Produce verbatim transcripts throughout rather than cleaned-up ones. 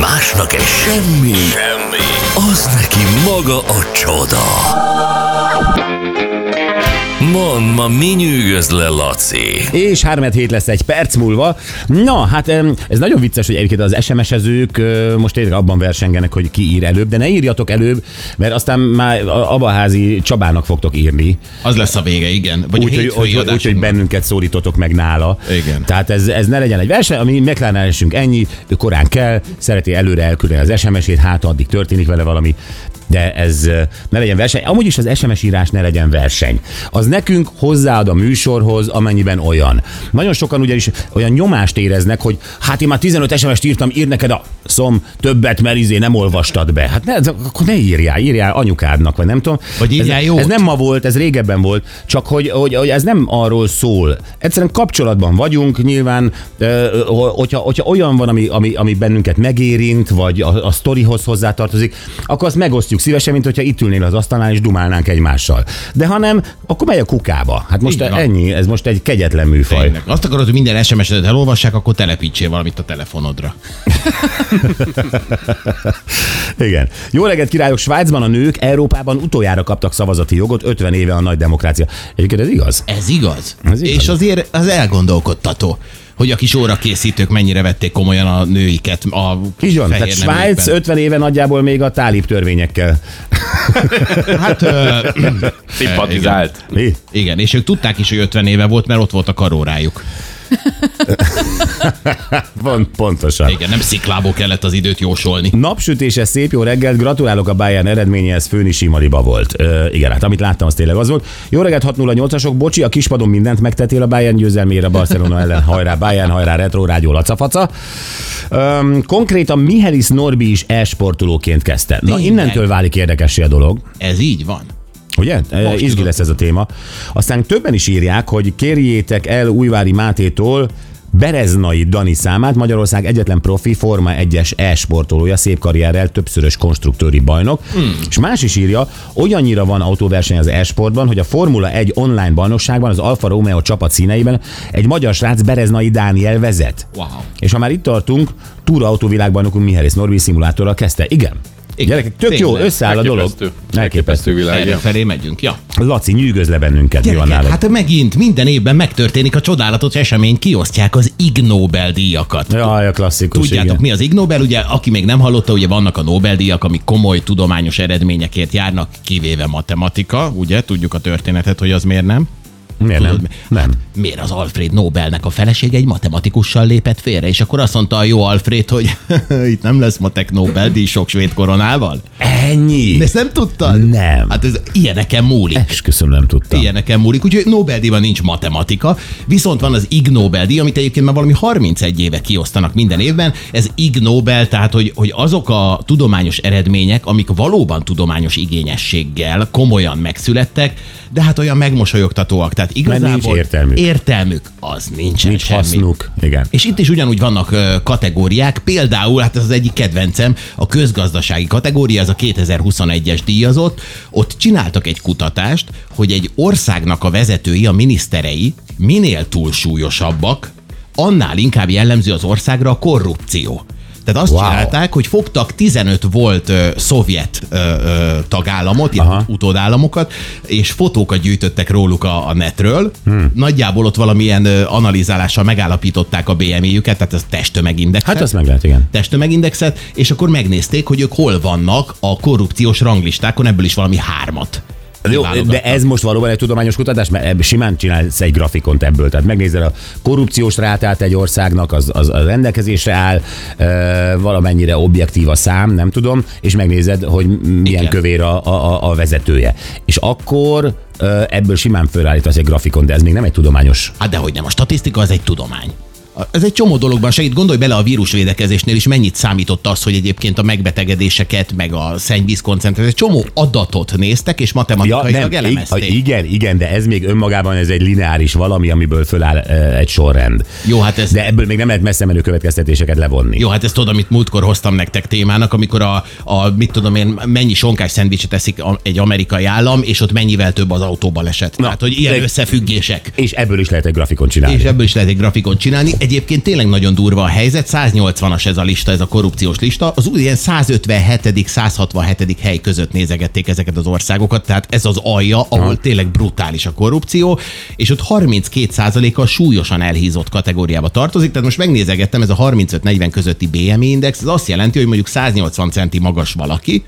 Másnak egy semmi, semmi, az neki maga a csoda. Mondd, ma mi nyűgöz le, Laci? És három hét lesz egy perc múlva. Na, hát ez nagyon vicces, hogy egyébként az es em es-ezők most tényleg abban versengenek, hogy ki ír előbb, de ne írjatok előbb, mert aztán már Abaházi Csabának fogtok írni. Az lesz a vége, igen. Vagy úgy, hogy, úgy, úgy, hogy bennünket szólítotok meg nála. Igen. Tehát ez, ez ne legyen egy verseny, ami McLarennel esünk ennyi, ő korán kell, szereti előre elküldeni az es em es-ét, hát addig történik vele valami. De ez ne legyen verseny. Amúgy is az es em es írás ne legyen verseny. Az nekünk hozzáad a műsorhoz, amennyiben olyan. Nagyon sokan ugyanis olyan nyomást éreznek, hogy hát én már tizenöt es em es-t írtam, ír neked a szom többet, mert izé nem olvastad be. Hát ne, akkor ne írjál, írjál anyukádnak, vagy nem tudom. Vagy írjál ez, jót. Ez nem ma volt, ez régebben volt, csak hogy, hogy, hogy ez nem arról szól. Egyszerűen kapcsolatban vagyunk, nyilván, hogyha, hogyha olyan van, ami, ami, ami bennünket megérint, vagy a, a sztorihoz hozzátartozik, akkor azt megosztjuk szívesen, mint hogyha itt ülnél az asztalnál és dumálnánk egymással. De ha nem, akkor megy a kukába. Hát most ennyi, ez most egy kegyetlen műfaj. Tényleg. Azt akarod, hogy minden es em es-edet elolvassák, akkor telepítsél valamit a telefonodra. Igen. Jó reggelt, királyok! Svájcban a nők Európában utoljára kaptak szavazati jogot, ötven éve a nagy demokrácia. Egyébként ez igaz? Ez igaz. Ez igaz. És azért az elgondolkodtató, hogy a kis órakészítők mennyire vették komolyan a nőiket a így van, tehát Svájc nőkben. ötven éve nagyjából még a tálib törvényekkel. Hát szimpatizált. Igen. igen, és ők tudták is, hogy ötven éve volt, mert ott volt a karórájuk. Van, pontosan. Igen, nem sziklából kellett az időt jósolni. Napsütése, szép jó reggelt, gratulálok a Bayern eredményéhez, Főni Simaliba volt. Ö, igen, hát amit láttam, az tényleg az volt. Jó reggelt, hat nulla nyolcasok, bocsi, a kispadon mindent megtettél a Bayern győzelmére, Barcelona ellen, hajrá Bayern, hajrá Retro Rádió lacafaca. Ö, konkrétan Mihelis Norbi is e-sportolóként kezdte. Na, innentől válik érdekessé a dolog. Ez így van. Ugye? Izgi lesz ez a téma. Aztán többen is írják, hogy kérjétek el Újvári Mátétól Bereznai Dani számát, Magyarország egyetlen profi Forma egyes e-sportolója, szép karrierrel, többszörös konstruktőri bajnok. Hmm. És más is írja, olyannyira van autóverseny az e-sportban, hogy a Formula egy online bajnokságban az Alfa Romeo csapat színeiben egy magyar srác, Bereznai Dániel vezet. Wow. És ha már itt tartunk, túraautóvilágbanokunk Mihelis Norbi szimulátorral kezdte. Igen. Igen, gyerekek, tök jó, összeáll a dolog. Elképesztő világ. Erre felé megyünk, ja. Laci, nyűgöz le bennünket, gyerekek, mi van nálad? Hát megint minden évben megtörténik a csodálatos esemény, kiosztják az Ig Nobel-díjakat. Jaj, a klasszikus. Tudjátok, igen. Mi az Ig Nobel? Ugye, aki még nem hallotta, ugye vannak a Nobel-díjak, amik komoly tudományos eredményekért járnak, kivéve matematika, ugye? Tudjuk a történetet, hogy az miért nem. Miért Tudod, nem? Nem. Miért az Alfred Nobelnek a felesége egy matematikussal lépett félre, és akkor azt mondta a jó Alfred, hogy itt nem lesz matek Nobel-díj sok svéd koronával? Ennyi? De ezt nem tudtad? Nem. Hát ez ilyeneken múlik. Esküszöm, nem tudtam. Ilyeneken múlik, úgyhogy Nobel-díjban nincs matematika, viszont van az Ig Nobel-díj, amit egyébként már valami harmincegy éve kiosztanak minden évben. Ez Ig Nobel, tehát hogy, hogy azok a tudományos eredmények, amik valóban tudományos igényességgel komolyan megszülettek, de hát olyan megmosolyogtatóak. Tehát igazából nincs értelmük. értelmük az nincsen nincs semmi. hasznuk. Igen. És itt is ugyanúgy vannak kategóriák, például, hát ez az egyik kedvencem, a közgazdasági kategória, ez a kétezer-huszonegyes díjazott, ott csináltak egy kutatást, hogy egy országnak a vezetői, a miniszterei minél túlsúlyosabbak, annál inkább jellemző az országra a korrupció. Tehát azt wow. csinálták, hogy fogtak tizenöt volt ö, szovjet ö, ö, tagállamot, ilyen utódállamokat, és fotókat gyűjtöttek róluk a, a netről. Hmm. Nagyjából ott valamilyen ö, analizálással megállapították a bé em i-jüket, tehát ez testtömegindexet. Hát azt meg lehet, igen. Testtömegindexet, és akkor megnézték, hogy ők hol vannak a korrupciós ranglistákon, ebből is valami hármat. Jó, de ez most valóban egy tudományos kutatás, mert ebből simán csinálsz egy grafikont ebből. Tehát megnézed a korrupciós rátát egy országnak, az, az a rendelkezésre áll, e, valamennyire objektív a szám, nem tudom, és megnézed, hogy milyen igen. kövér a, a, a vezetője. És akkor e, ebből simán fölállítasz egy grafikon, de ez még nem egy tudományos. Hát dehogy nem, a statisztika az egy tudomány. Ez egy csomó dologban segít. Gondolj bele, a vírusvédekezésnél is mennyit számított az, hogy egyébként a megbetegedéseket, meg a szennyvíz koncentrációt, egy csomó adatot néztek, és matematikailag ja, elemezték. Igen, igen, de ez még önmagában ez egy lineáris valami, amiből föláll egy sorrend. Jó, hát ez... De ebből még nem lehet messze menő következtetéseket levonni. Jó, hát ezt tudom, amit múltkor hoztam nektek témának, amikor a, a mit tudom én, mennyi sonkás szendvicset eszik egy amerikai állam, és ott mennyivel több az autóban esett. Na, tehát, hogy ilyen de... összefüggések. És ebből is lehet egy grafikon csinálni. És ebből is lehet egy grafikon csinálni. egyébként tényleg nagyon durva a helyzet, száznyolcvanas ez a lista, ez a korrupciós lista, az úgy ilyen százötvenhetedik százhatvanhetedik hely között nézegették ezeket az országokat, tehát ez az alja, ahol Aha. tényleg brutális a korrupció, és ott harminckét százaléka súlyosan elhízott kategóriába tartozik, tehát most megnézegettem, ez a harmincöt negyven közötti bé em i index, ez azt jelenti, hogy mondjuk száznyolcvan centi magas valaki,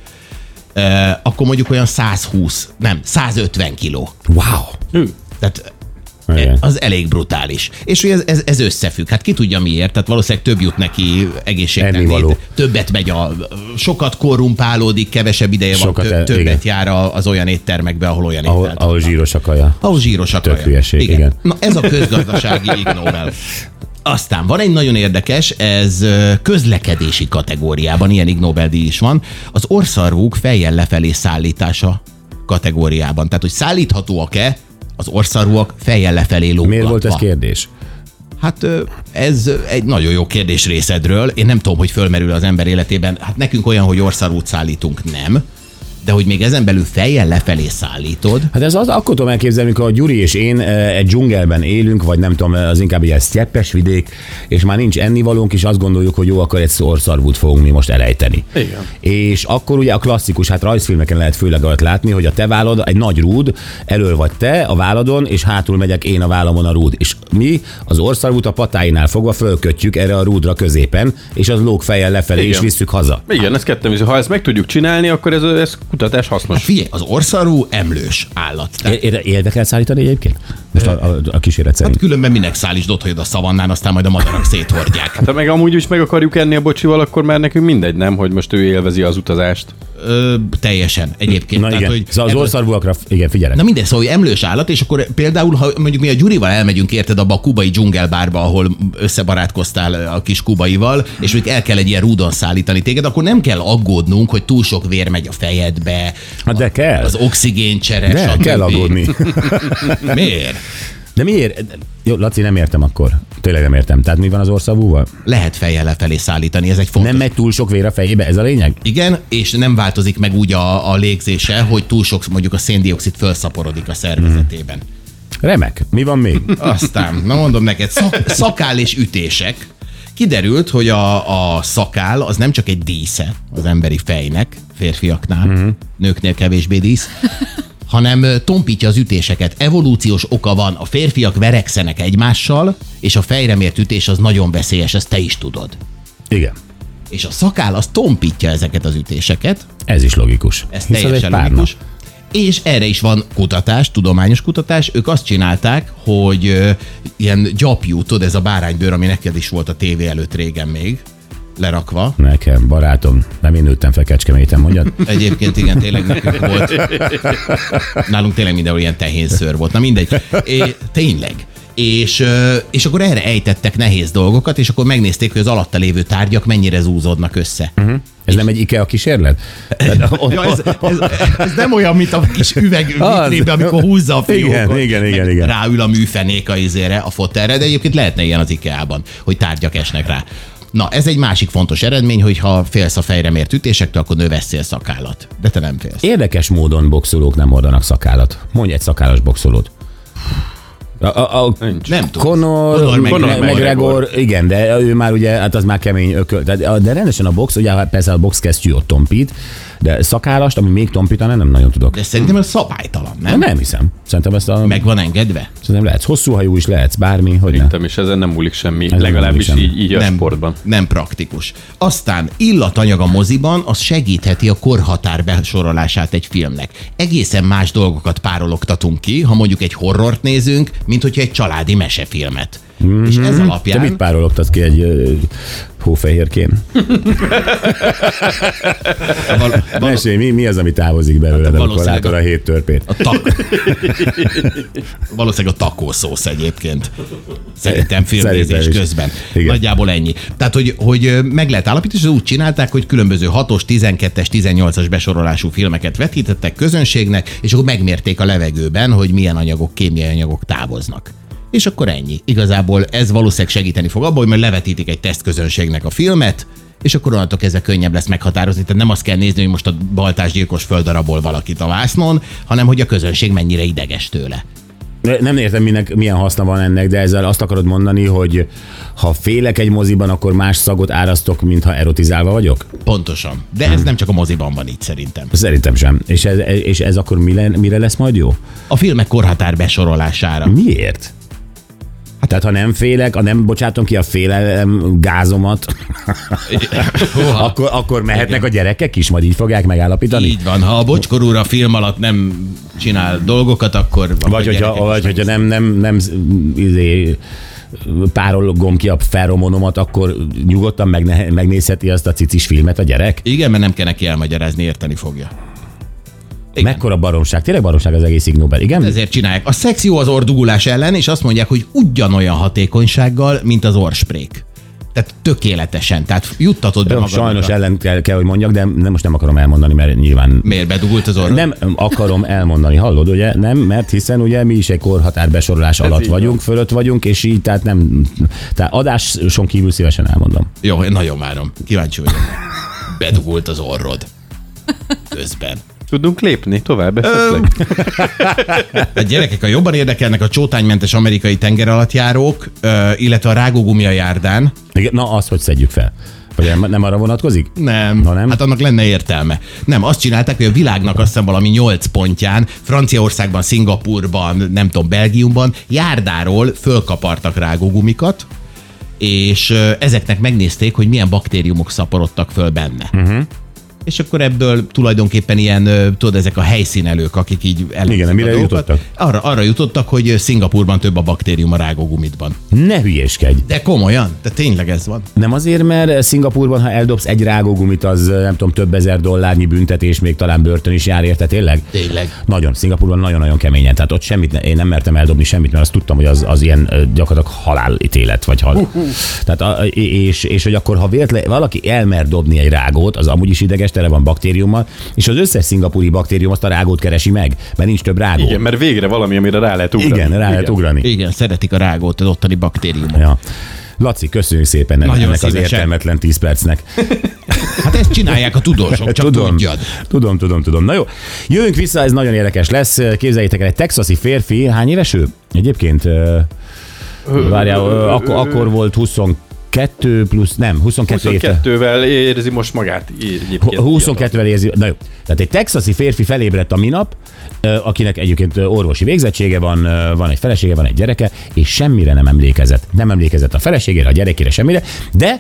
eh, akkor mondjuk olyan százhúsz, nem, százötven kiló. Wow! Tehát Igen. az elég brutális. És hogy ez, ez, ez összefügg. Hát ki tudja miért, tehát valószínűleg több jut neki egészségtelenít. Többet megy a, sokat korrumpálódik, kevesebb ideje sokat van, el, többet igen. jár az olyan éttermekbe, ahol olyan ahol, ételt. ahol zsíros a kaja. Ahol zsíros a kaja. Tök hülyeség, igen. igen. Na ez a közgazdasági Ig Nobel. Aztán van egy nagyon érdekes, ez közlekedési kategóriában, ilyen Ig Nobel-díj is van, az orrszarvúk fejjel lefelé szállítása kategóriában. Tehát, hogy szállíthatóak-e az orrszarvúak fejjel lefelé lógatva. Miért volt ez kérdés? Hát ez egy nagyon jó kérdés részedről. Én nem tudom, hogy fölmerül az ember életében. Hát nekünk olyan, hogy orrszarvút szállítunk, nem. De hogy még ezen belül fejjel lefelé szállítod. Hát ez az, akkor tudom elképzelni, amikor a Gyuri és én egy dzsungelben élünk, vagy nem tudom, az inkább egy sztyeppes vidék, és már nincs ennivalónk, és azt gondoljuk, hogy jó, akkor egy orrszarvút fogunk mi most elejteni. Igen. És akkor ugye a klasszikus, hát rajzfilmeken lehet főleg olyat látni, hogy a te vállad egy nagy rúd, elől vagy te a válladon, és hátul megyek én a vállamon a rúd. És mi az orrszarvút a patáinál fogva fölkötjük erre a rúdra középen, és az lóg fejjel lefelé, Igen. és visszük haza. Igen, ez ketten is. Ha ezt meg tudjuk csinálni, akkor ez, ez kutatás hasznos. Hát figyelj, az orrszarvú emlős állat. Tehát, É- élve kell szállítani egyébként? Most a, a, a kísérlet szerint. hát különben minek szállítsd ott, hogy a szavannán, aztán majd a madarak széthordják. Ha meg amúgy is meg akarjuk enni a bocsival, akkor már nekünk mindegy, nem, hogy most ő élvezi az utazást. Ö, teljesen egyébként. Na Tehát, igen, hogy szóval az ebből- orrszarvúakra, igen, figyelek. Na mindegy, szóval hogy emlős állat, és akkor például, ha mondjuk mi a Gyurival elmegyünk, érted, abba a kubai dzsungelbárba, ahol összebarátkoztál a kis kubaival, és mondjuk el kell egy ilyen rúdon szállítani téged, akkor nem kell aggódnunk, hogy túl sok vér megy a fejedbe. Hát de kell. Az oxigéncsere, De stb. kell aggódni. Miért? De miért? Jó, Laci, nem értem akkor. Tényleg nem értem. Tehát mi van az orrszarvúval? Lehet fejjel lefelé szállítani, ez egy fontos. Nem megy túl sok vér a fejébe, ez a lényeg? Igen, és nem változik meg úgy a, a légzése, hogy túl sok, mondjuk a széndioxid felszaporodik a szervezetében. Remek. Mi van még? Aztán, na mondom neked, szak, szakál és ütések. Kiderült, hogy a, a szakál az nem csak egy dísze az emberi fejnek, férfiaknál, uh-huh. nőknél kevésbé dísz, hanem tompítja az ütéseket. Evolúciós oka van, a férfiak verekszenek egymással, és a fejre mért ütés az nagyon veszélyes, ezt te is tudod. Igen. És a szakál az tompítja ezeket az ütéseket, Ez is logikus. ez Hisz az teljesen egy párna. logikus. És erre is van kutatás, tudományos kutatás. Ők azt csinálták, hogy ö, ilyen gyapjú, tudod, ez a báránybőr, ami neked is volt a tévé előtt régen még, lerakva. Nekem, barátom, nem én nőttem fel Kecskeméten, mondjad? Egyébként igen, tényleg nekünk volt. Nálunk tényleg mindenhol ilyen tehénszőr volt. Na mindegy. É, tényleg. És, ö, és akkor erre ejtettek nehéz dolgokat, és akkor megnézték, hogy az alatta lévő tárgyak mennyire zúzódnak össze. Uh-huh. Ez nem egy IKEA kísérlet? Ja, ez, ez, ez nem olyan, mint a kis üveg vitrínbe, amikor húzza a fiókot. Igen, igen, igen, igen. Ráül a műfenék a izére, a fotelre, de egyébként lehetne ilyen az IKEA-ban, hogy tárgyak esnek rá. Na, ez egy másik fontos eredmény, hogy ha félsz a fejre mért ütésektől, akkor növesszél szakállat. De te nem félsz. Érdekes módon boxolók nem hordanak szakállat. Mondj egy szakállas boxolót. A, a, a Nincs. Nem tudom. Conor, Conor Conor McGregor. McGregor, igen, de ő már ugye, hát az már kemény ököl. De, de rendesen a box, ugye hát persze a box kesztyű ott tompít, de szakállast, ami még tompítana, nem nagyon tudok. De szerintem ez szabálytalan, nem? Nem hiszem. Szerintem ezt a... Meg van engedve? Szerintem lehetsz hosszú hajú is, lehetsz bármi, hogy ne. Szerintem is ezen nem múlik semmi, nem legalábbis múlik semmi. így, így a Nem, sportban. nem praktikus. Aztán illatanyag a moziban, az segítheti a korhatár besorolását egy filmnek. Egészen más dolgokat párologtatunk ki, ha mondjuk egy horrort nézünk, mint hogyha egy családi mesefilmet. Mm-hmm. És ez Te alapján... mit párologtasz ki egy ö, hófehérkén? Val- val- Mesélj, mi, mi az, ami távozik belőled, amikor valószínűleg látod a a- hét törpét? A tak... Valószínűleg a takószósz egyébként. Szerintem filmnézés Szerintem is. közben. Igen. Nagyjából ennyi. Tehát, hogy, hogy meg lehet állapítani, és úgy csinálták, hogy különböző hatos, tizenkettes, tizennyolcas besorolású filmeket vetítettek közönségnek, és akkor megmérték a levegőben, hogy milyen anyagok, kémiai anyagok távoznak. És akkor ennyi. Igazából ez valószínűleg segíteni fog abban, hogy majd levetítik egy tesztközönségnek a filmet, és akkor onnantól kezdve könnyebb lesz meghatározni. Tehát nem azt kell nézni, hogy most a baltásgyilkos földarabol valakit a vásznon, hanem hogy a közönség mennyire ideges tőle. Nem értem, minek, milyen haszna van ennek, de ezzel azt akarod mondani, hogy ha félek egy moziban, akkor más szagot árasztok, mintha erotizálva vagyok? Pontosan. De ez nem csak a moziban van így szerintem. Szerintem sem. És ez, és ez akkor mire, mire lesz majd jó? A filmek korhatár besorolására. Miért? Hát, tehát ha nem félek, ha nem bocsátom ki a félelem gázomat, akkor, akkor mehetnek a gyerekek is, majd így fogják megállapítani? Így van, ha a Bocskor úr a film alatt nem csinál dolgokat, akkor... Vagy hogyha, vagy hogyha nem, nem, nem izé, párolgom ki a feromonomat, akkor nyugodtan megne, megnézheti azt a cicis filmet a gyerek? Igen, mert nem kell neki elmagyarázni, érteni fogja. Igen. Mekkora baromság, tényleg baromság az egész Ig Nobel, igen? Ezért csinálják. A szex jó az orrdugulás ellen, és azt mondják, hogy ugyanolyan hatékonysággal, mint az orrsprék. Tehát tökéletesen. Tehát juttatod be Jó, magadra. sajnos ellen kell, kell, hogy mondjak, de nem, most nem akarom elmondani, mert nyilván... Miért bedugult az orrod? Nem akarom elmondani, hallod, ugye? Nem, mert hiszen ugye mi is egy korhatár besorolás alatt így vagyunk, van. fölött vagyunk, és így, tehát nem... Tehát adáson kívül szívesen elmondom. Jó, én nagyon várom. Kíváncsi vagyok. Bedugult az orrod. Közben. Tudunk lépni tovább esetleg? A gyerekek, a jobban érdekelnek a csótánymentes amerikai tengeralattjárók, illetve a rágógumi a járdán. Igen, na, azt hogy szedjük fel? Vagy nem, nem arra vonatkozik? Nem. Na nem? Hát annak lenne értelme. Nem, azt csinálták, hogy a világnak azt hiszem valami nyolc pontján, Franciaországban, Szingapurban, nem tudom, Belgiumban járdáról fölkapartak rágógumikat, és ezeknek megnézték, hogy milyen baktériumok szaporodtak föl benne. Uh-huh. És akkor ebből tulajdonképpen ilyen, tudod, ezek a helyszínelők, akik így elemzik. Igen, mire a dolgokat. jutottak? Arra, arra jutottak, hogy Szingapurban több a baktérium a rágógumitban. Ne hülyéskedj! De komolyan, de tényleg ez van. Nem azért, mert Szingapurban, ha eldobsz egy rágógumit, az nem tudom, több ezer dollárnyi büntetés, még talán börtön is jár érte, tényleg? Tényleg. Nagyon, Szingapurban nagyon-nagyon keményen. Tehát ott semmit, ne, én nem mertem eldobni semmit, mert azt tudtam, hogy az, az ilyen ö, gyakorlatilag halálítélet, vagy hal. Uh-huh. Tehát a, és, és hogy akkor, ha véletlen valaki elmer dobni egy rágót, az amúgy is ideges, tele van baktériummal, és az összes szingapúri baktérium azt a rágót keresi meg, mert nincs több rágó. Igen, mert végre valami, amire rá lehet ugrani. Igen, rá Igen. lehet ugrani. Igen, szeretik a rágót, az ottani baktériumok. Ja. Laci, köszönjük szépen Nagyon ennek az szívesen. értelmetlen tíz percnek. Hát ezt csinálják a tudósok, csak tudom, tudjad. Tudom, tudom, tudom. Na jó, jövünk vissza, ez nagyon érdekes lesz. Képzeljétek el, egy texasi férfi, hány éves ő? Egyébként, uh, várjál, uh, akkor, akkor volt huszonkettő plusz, nem, huszonkettő éve. huszonkettővel érzi most magát egyébként. huszonkettővel érzi, na jó. Tehát egy texasi férfi felébredt a minap, akinek egyébként orvosi végzettsége van, van egy felesége, van egy gyereke, és semmire nem emlékezett. Nem emlékezett a feleségére, a gyerekére, semmire, de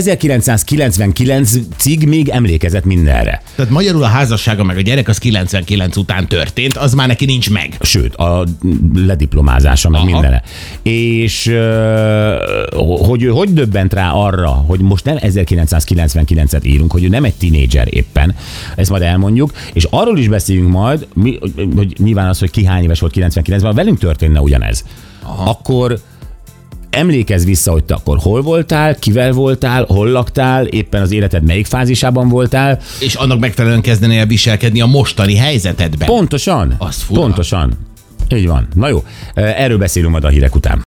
ezerkilencszázkilencvenkilencig még emlékezett mindenre. Tehát magyarul a házassága meg a gyerek az kilencvenkilenc után történt, az már neki nincs meg. Sőt, a lediplomázása, meg Aha. mindene. És hogy ő hogy döbbent rá arra, hogy most nem ezerkilencszázkilencvenkilencet írunk, hogy ő nem egy tinédzser éppen, ezt majd elmondjuk, és arról is beszélünk majd, mi, hogy nyilván az, hogy ki hány éves volt kilencvenkilencben, ha velünk történne ugyanez. Aha. Akkor emlékezz vissza, hogy te akkor hol voltál, kivel voltál, hol laktál, éppen az életed melyik fázisában voltál. És annak megfelelően kezdenél viselkedni a mostani helyzetedben. Pontosan. Az fura. Pontosan. Így van. Na jó, erről beszélünk majd a hírek után.